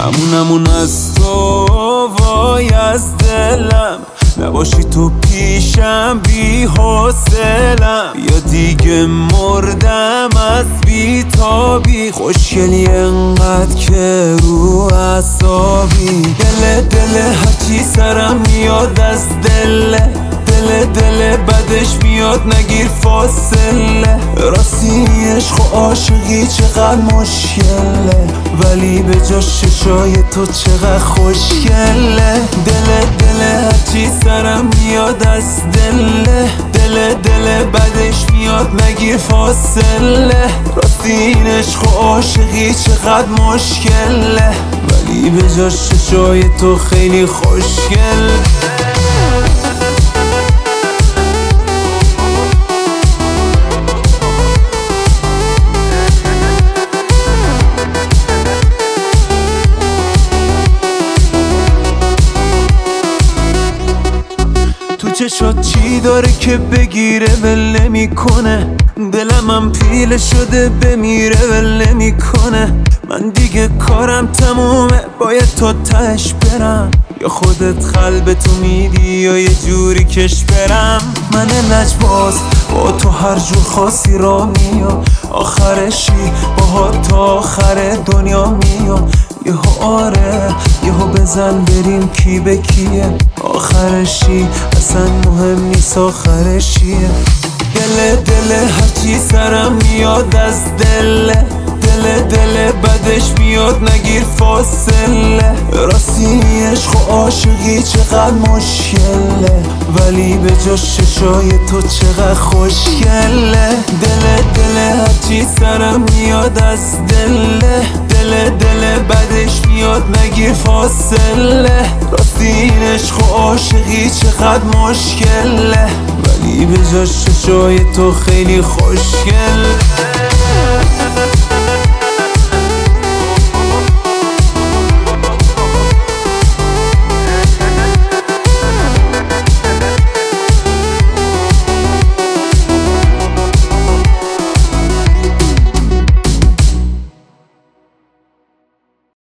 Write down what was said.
همون از تو وای از دلم، نباشی تو پیشم بی حوصلم، یا دیگه مردم از بی تابی. خوشگلی انقدر که رو اعصابی، دل هرچی سرم میاد از دله، دل بدش میاد نگیر فاصله. راستی عشق و عاشقی چقدر مشکله، ولی به جا ششای تو چقدر خوشگله. دل هرچی سرم میاد از دله، دل بدش میاد نگیر فاصله. راستی این عشق و عاشقی چقدر مشکله، ولی به جا ششای تو خیلی خوشگله. چشات چی داره که بگیره ول نمیکنه، دلمم پیله شده بمیره ول نمیکنه. من دیگه کارم تمومه، باید تا تهش برم، یا خودت قلب تو میدی یا یه جوری کش برم. من لجباز با تو هر جور خاصی را میام، آخرشی با تا آخر دنیا میام. یهو آره یهو بزن بریم کی به کیه، آخرشی اصلا مهم نیست آخرشیه. دل هرچی سرم میاد از دله، دل بدش میاد نگیر فاصله. راستی عشق و عاشقی چقدر مشکله، ولی به جا ششای تو چقدر خوشگله. دل هرچی سرم میاد از دله، دل بدش میاد نگیر فاصله. راستی این عشق و عاشقی چقدر مشکله، ولی به جا ششای تو خیلی خوشگله.